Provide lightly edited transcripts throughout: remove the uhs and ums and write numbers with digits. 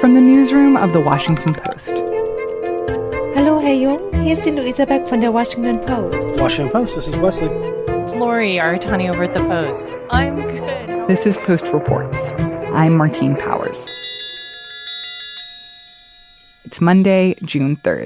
from the newsroom of The Washington Post. Hallo, Herr Jung. Hier ist die Luisa Beck von der Washington Post. Washington Post, this is Wesley. It's Lori Aratani over at the Post. I'm good. This is Post Reports. I'm Martine Powers. It's Monday, June 3rd.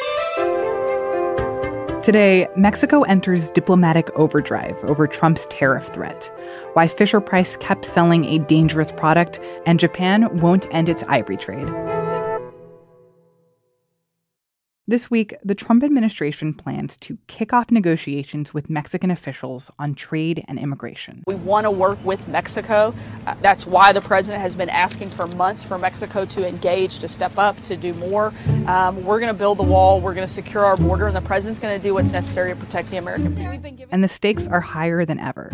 Today, Mexico enters diplomatic overdrive over Trump's tariff threat, why Fisher-Price kept selling a dangerous product, and Japan won't end its ivory trade. This week, the Trump administration plans to kick off negotiations with Mexican officials on trade and immigration. We want to work with Mexico. That's why the president has been asking for months for Mexico to engage, to step up, to do more. We're going to build the wall. We're going to secure our border, and the president's going to do what's necessary to protect the American people. And the stakes are higher than ever.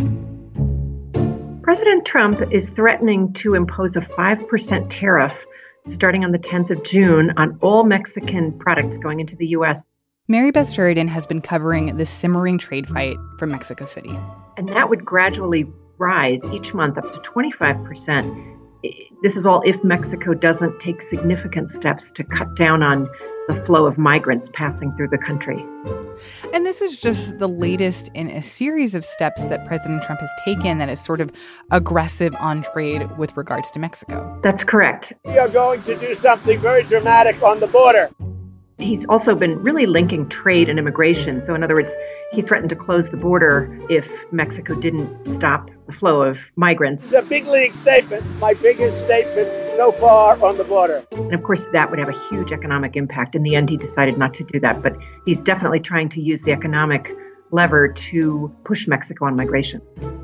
President Trump is threatening to impose a 5% tariff starting on the 10th of June on all Mexican products going into the U.S. Mary Beth Sheridan has been covering this simmering trade fight from Mexico City. And that would gradually rise each month up to 25%. This is all if Mexico doesn't take significant steps to cut down on the flow of migrants passing through the country. And this is just the latest in a series of steps that President Trump has taken that is sort of aggressive on trade with regards to Mexico. That's correct. We are going to do something very dramatic on the border. He's also been really linking trade and immigration. So in other words, he threatened to close the border if Mexico didn't stop the flow of migrants. It's a big league statement, my biggest statement so far on the border. And of course, that would have a huge economic impact. In the end, he decided not to do that. But he's definitely trying to use the economic lever to push Mexico on migration.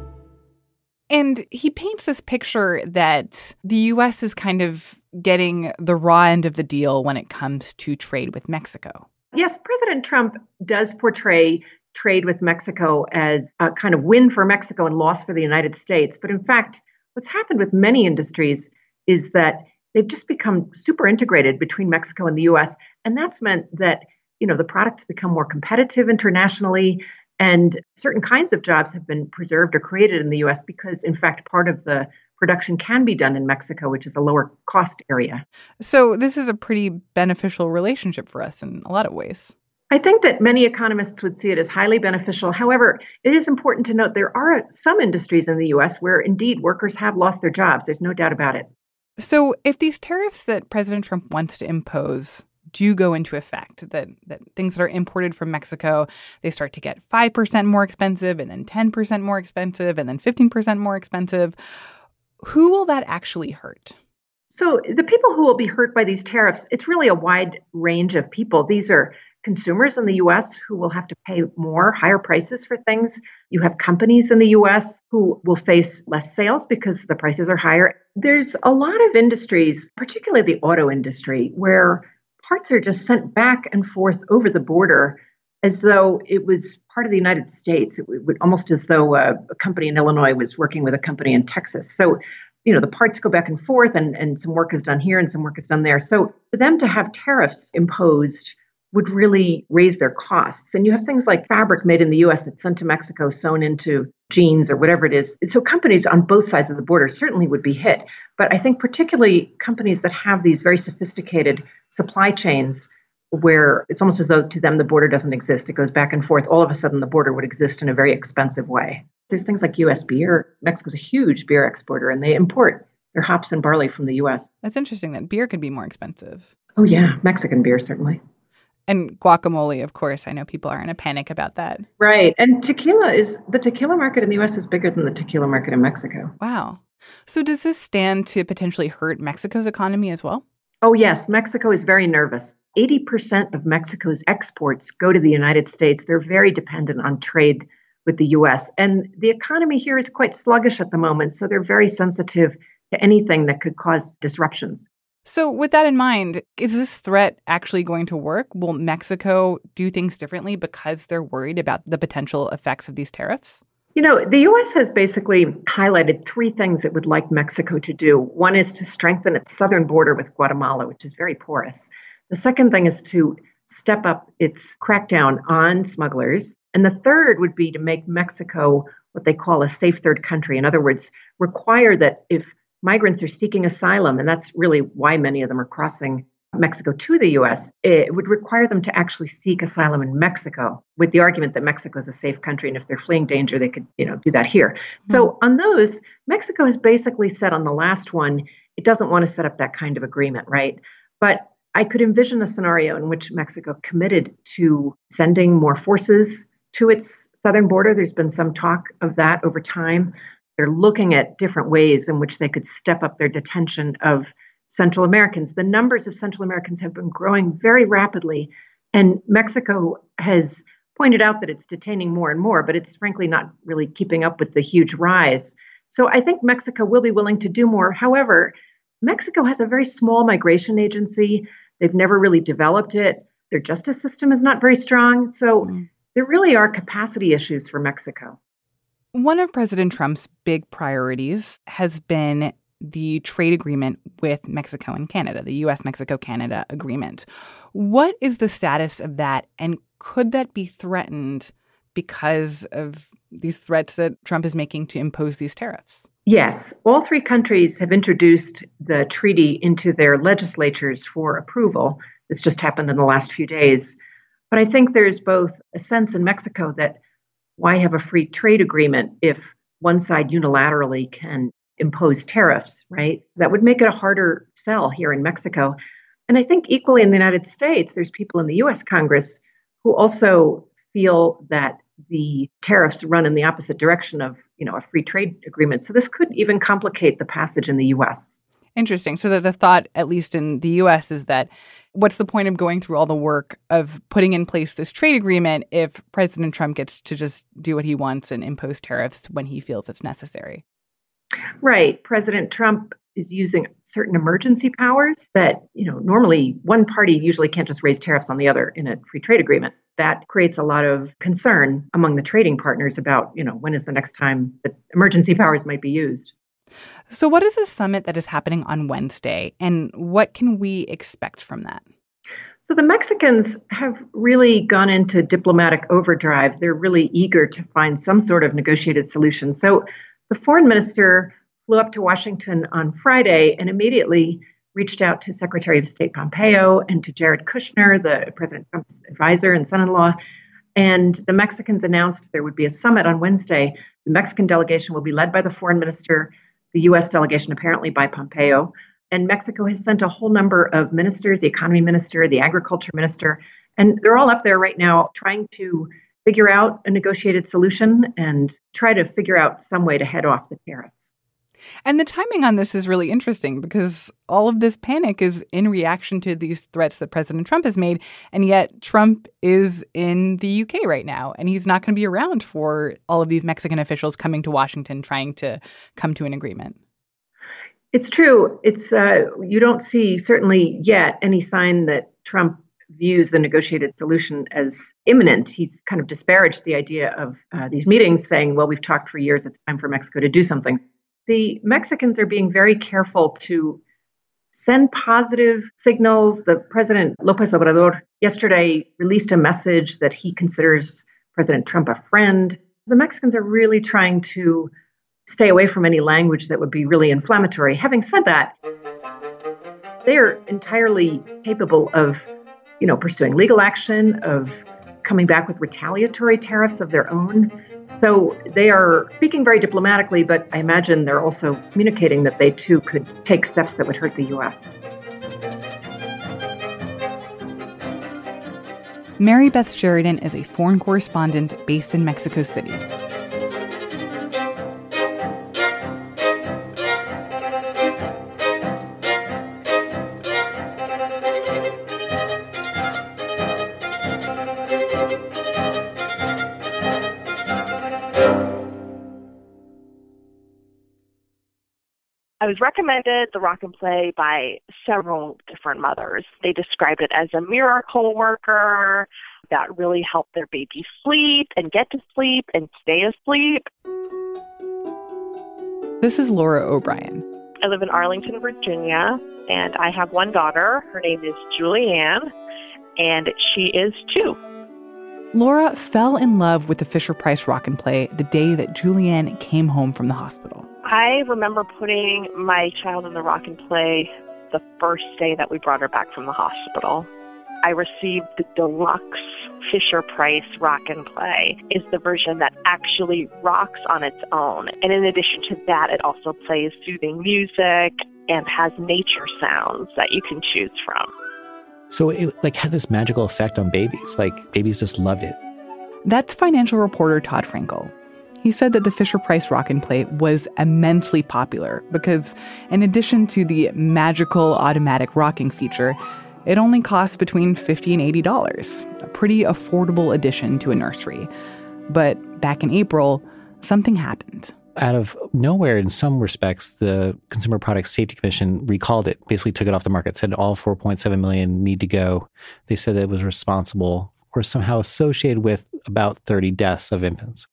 And he paints this picture that the U.S. is kind of getting the raw end of the deal when it comes to trade with Mexico. Yes, President Trump does portray trade with Mexico as a kind of win for Mexico and loss for the United States. But in fact, what's happened with many industries is that they've just become super integrated between Mexico and the U.S. And that's meant that, the products become more competitive internationally. And certain kinds of jobs have been preserved or created in the U.S. because, in fact, part of the production can be done in Mexico, which is a lower cost area. So this is a pretty beneficial relationship for us in a lot of ways. I think that many economists would see it as highly beneficial. However, it is important to note there are some industries in the U.S. where, indeed, workers have lost their jobs. There's no doubt about it. So if these tariffs that President Trump wants to impose do go into effect, that things that are imported from Mexico, they start to get 5% more expensive and then 10% more expensive and then 15% more expensive, who will that actually hurt? So the people who will be hurt by these tariffs, it's really a wide range of people. These are consumers in the U.S. who will have to pay higher prices for things. You have companies in the U.S. who will face less sales because the prices are higher. There's a lot of industries, particularly the auto industry, where parts are just sent back and forth over the border as though it was part of the United States. It would almost as though a company in Illinois was working with a company in Texas. So, the parts go back and forth and some work is done here and some work is done there. So for them to have tariffs imposed would really raise their costs. And you have things like fabric made in the U.S. that's sent to Mexico, sewn into jeans or whatever it is. So companies on both sides of the border certainly would be hit. But I think particularly companies that have these very sophisticated supply chains where it's almost as though to them the border doesn't exist. It goes back and forth. All of a sudden the border would exist in a very expensive way. There's things like U.S. beer. Mexico's a huge beer exporter and they import their hops and barley from the U.S. That's interesting that beer could be more expensive. Oh, yeah. Mexican beer, certainly. And guacamole, of course. I know people are in a panic about that. Right. And the tequila market in the U.S. is bigger than the tequila market in Mexico. Wow. So does this stand to potentially hurt Mexico's economy as well? Oh, yes. Mexico is very nervous. 80% of Mexico's exports go to the United States. They're very dependent on trade with the U.S. And the economy here is quite sluggish at the moment. So they're very sensitive to anything that could cause disruptions. So with that in mind, is this threat actually going to work? Will Mexico do things differently because they're worried about the potential effects of these tariffs? The U.S. has basically highlighted three things it would like Mexico to do. One is to strengthen its southern border with Guatemala, which is very porous. The second thing is to step up its crackdown on smugglers. And the third would be to make Mexico what they call a safe third country. In other words, require that if migrants are seeking asylum, and that's really why many of them are crossing Mexico to the U.S., it would require them to actually seek asylum in Mexico with the argument that Mexico is a safe country. And if they're fleeing danger, they could, do that here. Mm-hmm. So on those, Mexico has basically said on the last one, it doesn't want to set up that kind of agreement, right? But I could envision a scenario in which Mexico committed to sending more forces to its southern border. There's been some talk of that over time. They're looking at different ways in which they could step up their detention of Central Americans. The numbers of Central Americans have been growing very rapidly, and Mexico has pointed out that it's detaining more and more, but it's frankly not really keeping up with the huge rise. So I think Mexico will be willing to do more. However, Mexico has a very small migration agency. They've never really developed it. Their justice system is not very strong. So there really are capacity issues for Mexico. One of President Trump's big priorities has been the trade agreement with Mexico and Canada, the U.S.-Mexico-Canada agreement. What is the status of that, and could that be threatened because of these threats that Trump is making to impose these tariffs? Yes. All three countries have introduced the treaty into their legislatures for approval. This just happened in the last few days. But I think there's both a sense in Mexico that why have a free trade agreement if one side unilaterally can impose tariffs, right? That would make it a harder sell here in Mexico. And I think equally in the United States, there's people in the U.S. Congress who also feel that the tariffs run in the opposite direction of, a free trade agreement. So this could even complicate the passage in the U.S. Interesting. So the thought, at least in the U.S., is that what's the point of going through all the work of putting in place this trade agreement if President Trump gets to just do what he wants and impose tariffs when he feels it's necessary? Right. President Trump is using certain emergency powers that, normally one party usually can't just raise tariffs on the other in a free trade agreement. That creates a lot of concern among the trading partners about, when is the next time that emergency powers might be used. So what is the summit that is happening on Wednesday, and what can we expect from that? So the Mexicans have really gone into diplomatic overdrive. They're really eager to find some sort of negotiated solution. So the foreign minister flew up to Washington on Friday and immediately reached out to Secretary of State Pompeo and to Jared Kushner, the President Trump's advisor and son-in-law. And the Mexicans announced there would be a summit on Wednesday. The Mexican delegation will be led by the foreign minister, the U.S. delegation apparently by Pompeo. And Mexico has sent a whole number of ministers, the economy minister, the agriculture minister, and they're all up there right now trying to figure out a negotiated solution and try to figure out some way to head off the tariffs. And the timing on this is really interesting because all of this panic is in reaction to these threats that President Trump has made. And yet Trump is in the UK right now, and he's not going to be around for all of these Mexican officials coming to Washington trying to come to an agreement. It's true. It's you don't see certainly yet any sign that Trump views the negotiated solution as imminent. He's kind of disparaged the idea of these meetings, saying, well, we've talked for years. It's time for Mexico to do something. The Mexicans are being very careful to send positive signals. The President López Obrador yesterday released a message that he considers President Trump a friend. The Mexicans are really trying to stay away from any language that would be really inflammatory. Having said that, they are entirely capable of, pursuing legal action, of coming back with retaliatory tariffs of their own. So they are speaking very diplomatically, but I imagine they're also communicating that they too could take steps that would hurt the U.S. Mary Beth Sheridan is a foreign correspondent based in Mexico City. I was recommended the Rock and Play by several different mothers. They described it as a miracle worker that really helped their baby sleep and get to sleep and stay asleep. This is Laura O'Brien. I live in Arlington, Virginia, and I have one daughter. Her name is Julianne, and she is 2. Laura fell in love with the Fisher-Price Rock and Play the day that Julianne came home from the hospital. I remember putting my child in the Rock and Play the first day that we brought her back from the hospital. I received the deluxe Fisher-Price Rock and Play. Is the version that actually rocks on its own. And in addition to that, it also plays soothing music and has nature sounds that you can choose from. So it had this magical effect on babies. Babies just loved it. That's financial reporter Todd Frankel. He said that the Fisher-Price Rock and Play was immensely popular because in addition to the magical automatic rocking feature, it only costs between $50 and $80, a pretty affordable addition to a nursery. But back in April, something happened. Out of nowhere, in some respects, the Consumer Product Safety Commission recalled it, basically took it off the market, said all 4.7 million need to go. They said that it was responsible or somehow associated with about 30 deaths of infants.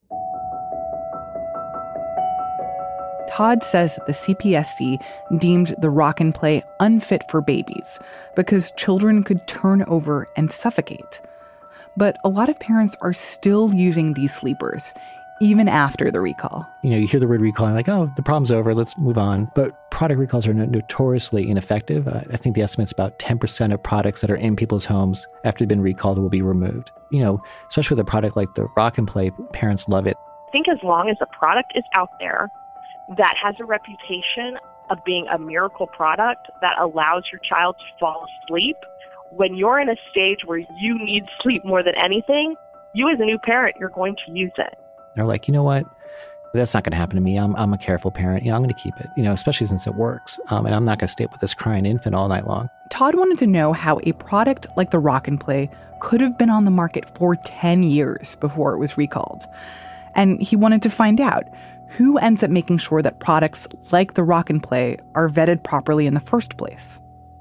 Todd says that the CPSC deemed the Rock and Play unfit for babies because children could turn over and suffocate. But a lot of parents are still using these sleepers, even after the recall. You hear the word recall and oh, the problem's over, let's move on. But product recalls are notoriously ineffective. I think the estimate's about 10% of products that are in people's homes after they've been recalled will be removed. Especially with a product like the Rock and Play, parents love it. I think as long as the product is out there that has a reputation of being a miracle product that allows your child to fall asleep, when you're in a stage where you need sleep more than anything, you as a new parent, you're going to use it. They're like, you know what? That's not going to happen to me. I'm a careful parent. I'm going to keep it, especially since it works. And I'm not going to stay up with this crying infant all night long. Todd wanted to know how a product like the Rock and Play could have been on the market for 10 years before it was recalled. And he wanted to find out who ends up making sure that products like the Rock and Play are vetted properly in the first place.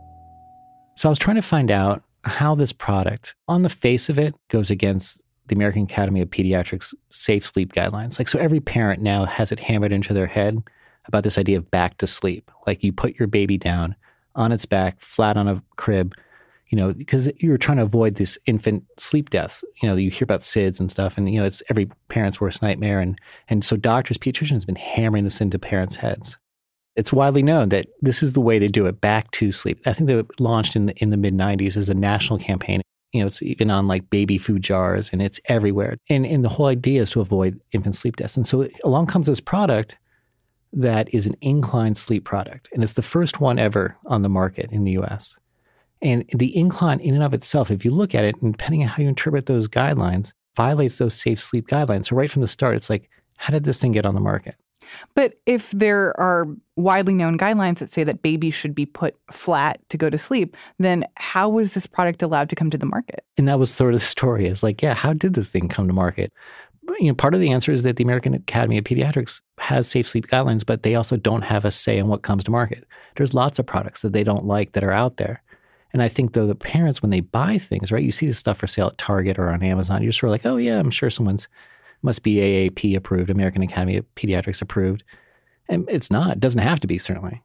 So I was trying to find out how this product, on the face of it, goes against the American Academy of Pediatrics safe sleep guidelines. So every parent now has it hammered into their head about this idea of back to sleep. You put your baby down on its back, flat on a crib, because you're trying to avoid this infant sleep deaths. You hear about SIDS and stuff, and, it's every parent's worst nightmare. And so doctors, pediatricians have been hammering this into parents' heads. It's widely known that this is the way to do it, back to sleep. I think that launched in the mid-90s as a national campaign. It's even on baby food jars, and it's everywhere. And the whole idea is to avoid infant sleep deaths. And so along comes this product that is an incline sleep product. And it's the first one ever on the market in the US. And the incline in and of itself, if you look at it, and depending on how you interpret those guidelines, violates those safe sleep guidelines. So right from the start, it's how did this thing get on the market? But if there are widely known guidelines that say that babies should be put flat to go to sleep, then how was this product allowed to come to the market? And that was sort of the story is how did this thing come to market? Part of the answer is that the American Academy of Pediatrics has safe sleep guidelines, but they also don't have a say in what comes to market. There's lots of products that they don't like that are out there. And I think, though, the parents, when they buy things, right, you see this stuff for sale at Target or on Amazon, you're sort of oh, yeah, I'm sure someone's must be AAP approved, American Academy of Pediatrics approved. And it's not. It doesn't have to be, certainly.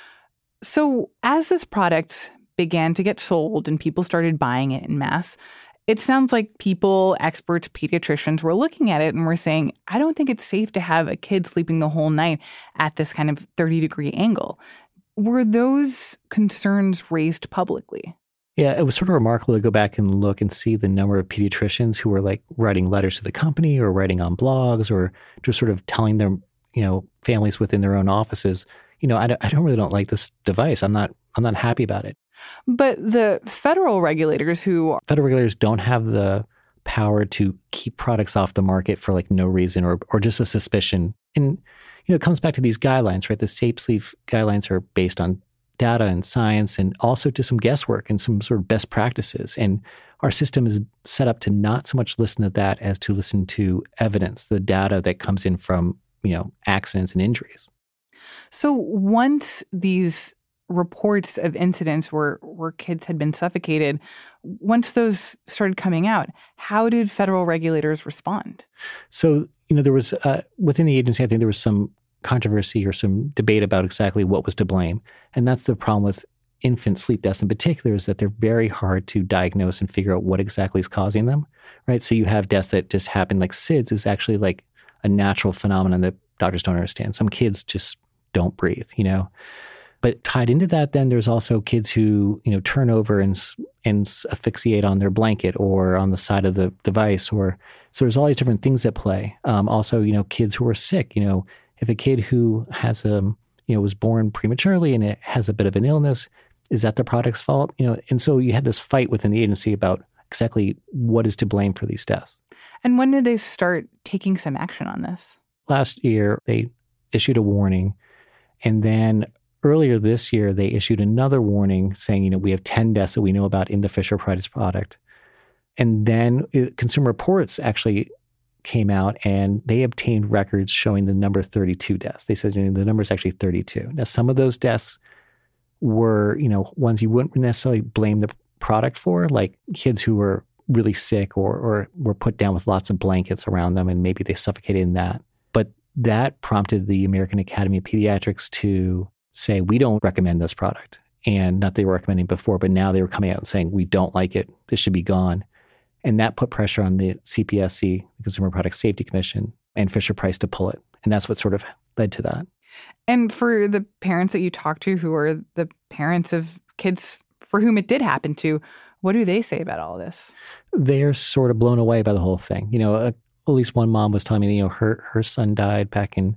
So as this product began to get sold and people started buying it en masse, it sounds like people, experts, pediatricians were looking at it and were saying, I don't think it's safe to have a kid sleeping the whole night at this kind of 30-degree angle. Were those concerns raised publicly? Yeah, it was sort of remarkable to go back and look and see the number of pediatricians who were writing letters to the company or writing on blogs or just sort of telling their, families within their own offices, I don't like this device. I'm not happy about it. But the federal regulators don't have the power to keep products off the market for no reason or just a suspicion. And, it comes back to these guidelines, right? The safe sleep guidelines are based on data and science and also to some guesswork and some sort of best practices. And our system is set up to not so much listen to that as to listen to evidence, the data that comes in from, accidents and injuries. So once these reports of incidents where kids had been suffocated, once those started coming out, how did federal regulators respond? So, there was, within the agency, I think there was some controversy or some debate about exactly what was to blame. And that's the problem with infant sleep deaths in particular, is that they're very hard to diagnose and figure out what exactly is causing them, right? So you have deaths that just happen, SIDS is actually a natural phenomenon that doctors don't understand. Some kids just don't breathe, But tied into that, then there's also kids who, turn over and asphyxiate on their blanket or on the side of the device. So there's all these different things at play. Also, kids who are sick. If a kid who has was born prematurely and it has a bit of an illness, is that the product's fault? And so you had this fight within the agency about exactly what is to blame for these deaths. And when did they start taking some action on this? Last year, they issued a warning, and then earlier this year, they issued another warning saying, we have 10 deaths that we know about in the Fisher-Price product. And then Consumer Reports actually came out and they obtained records showing the number 32 deaths. They said the number is actually 32. Now, some of those deaths were, ones you wouldn't necessarily blame the product for, like kids who were really sick or were put down with lots of blankets around them and maybe they suffocated in that. But that prompted the American Academy of Pediatrics to say, we don't recommend this product. And not they were recommending before, but now they were coming out and saying, we don't like it. This should be gone. And that put pressure on the CPSC, the Consumer Product Safety Commission, and Fisher-Price to pull it. And that's what sort of led to that. And for the parents that you talk to who are the parents of kids for whom it did happen to, what do they say about all this? They're sort of blown away by the whole thing. At least one mom was telling me, her son died back in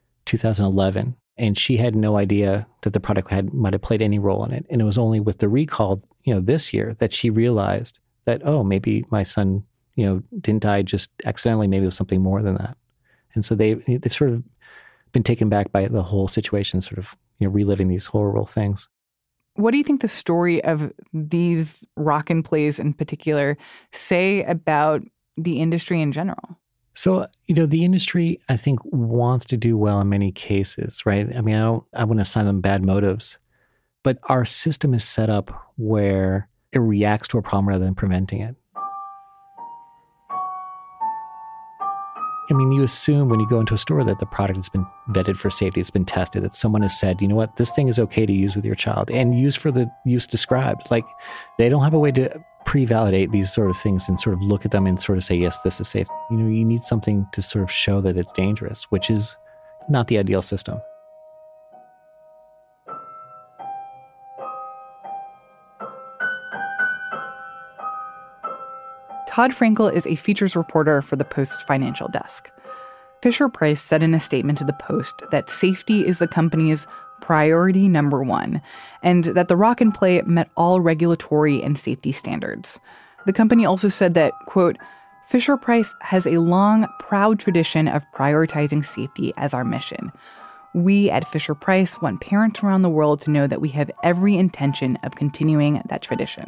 2011. And she had no idea that the product might have played any role in it. And it was only with the recall, this year that she realized that, oh, maybe my son, didn't die just accidentally. Maybe it was something more than that. And so they've sort of been taken back by the whole situation, sort of, reliving these horrible things. What do you think the story of these rock and plays in particular say about the industry in general? So, the industry, I think, wants to do well in many cases, right? I mean, I wouldn't assign them bad motives, but our system is set up where it reacts to a problem rather than preventing it. I mean, you assume when you go into a store that the product has been vetted for safety, it's been tested, that someone has said, this thing is okay to use with your child and use for the use described. Like, they don't have a way to pre-validate these sort of things and sort of look at them and sort of say, yes, this is safe. You need something to sort of show that it's dangerous, which is not the ideal system. Todd Frankel is a features reporter for the Post's financial desk. Fisher-Price said in a statement to the Post that safety is the company's priority number one, and that the Rock and Play met all regulatory and safety standards. The company also said that, quote, Fisher-Price has a long, proud tradition of prioritizing safety as our mission. We at Fisher-Price want parents around the world to know that we have every intention of continuing that tradition.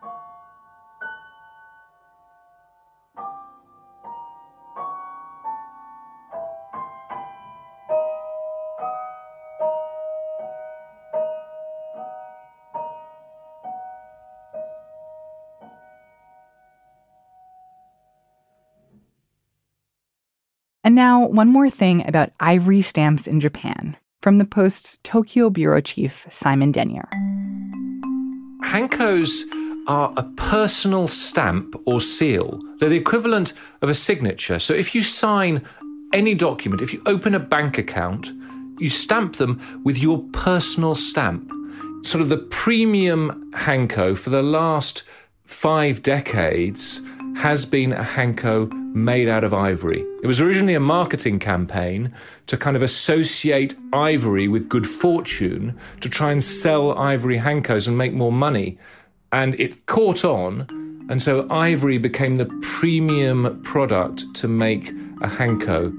And now, one more thing about ivory stamps in Japan, from the Post's Tokyo bureau chief, Simon Denyer. Hankos are a personal stamp or seal. They're the equivalent of a signature. So if you sign any document, if you open a bank account, you stamp them with your personal stamp. Sort of the premium Hanko for the last 5 decades has been a Hanko made out of ivory. It was originally a marketing campaign to kind of associate ivory with good fortune, to try and sell ivory Hankos and make more money. And it caught on, and so ivory became the premium product to make a Hanko.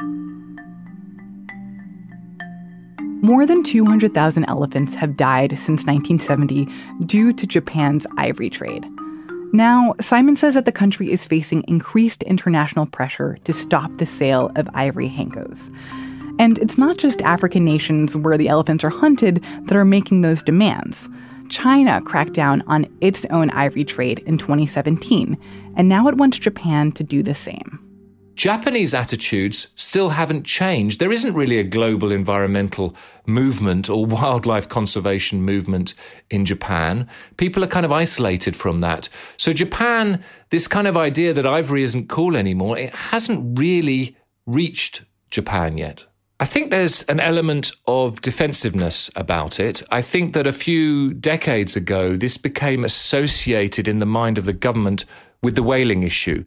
More than 200,000 elephants have died since 1970 due to Japan's ivory trade. Now, Simon says that the country is facing increased international pressure to stop the sale of ivory Hankos. And it's not just African nations where the elephants are hunted that are making those demands. China cracked down on its own ivory trade in 2017, and now it wants Japan to do the same. Japanese attitudes still haven't changed. There isn't really a global environmental movement or wildlife conservation movement in Japan. People are kind of isolated from that. So Japan, this kind of idea that ivory isn't cool anymore, it hasn't really reached Japan yet. I think there's an element of defensiveness about it. I think that a few decades ago, this became associated in the mind of the government with the whaling issue.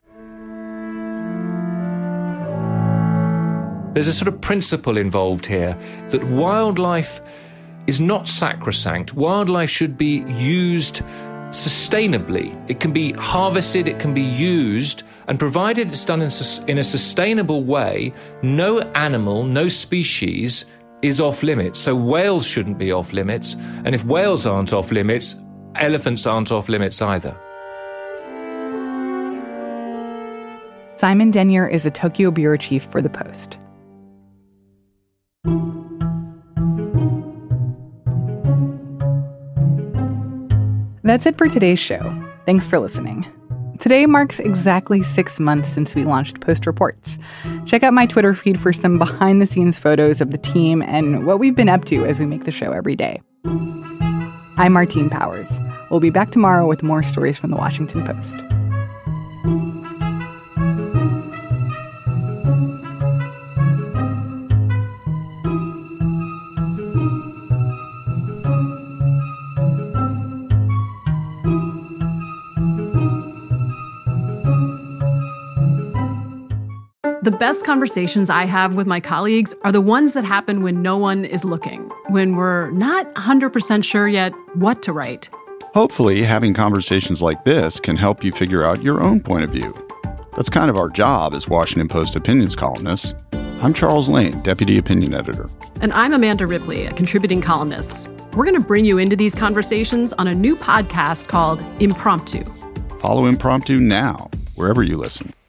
There's a sort of principle involved here that wildlife is not sacrosanct. Wildlife should be used sustainably. It can be harvested, it can be used, and provided it's done in a sustainable way, no animal, no species is off limits. So whales shouldn't be off limits, and if whales aren't off limits, elephants aren't off limits either. Simon Denyer is the Tokyo bureau chief for The Post. That's it for today's show. Thanks for listening. Today marks exactly 6 months since we launched Post Reports. Check out my Twitter feed for some behind-the-scenes photos of the team and what we've been up to as we make the show every day. I'm Martine Powers. We'll be back tomorrow with more stories from the Washington Post. The best conversations I have with my colleagues are the ones that happen when no one is looking, when we're not 100% sure yet what to write. Hopefully, having conversations like this can help you figure out your own point of view. That's kind of our job as Washington Post opinions columnists. I'm Charles Lane, Deputy Opinion Editor. And I'm Amanda Ripley, a contributing columnist. We're going to bring you into these conversations on a new podcast called Impromptu. Follow Impromptu now, wherever you listen.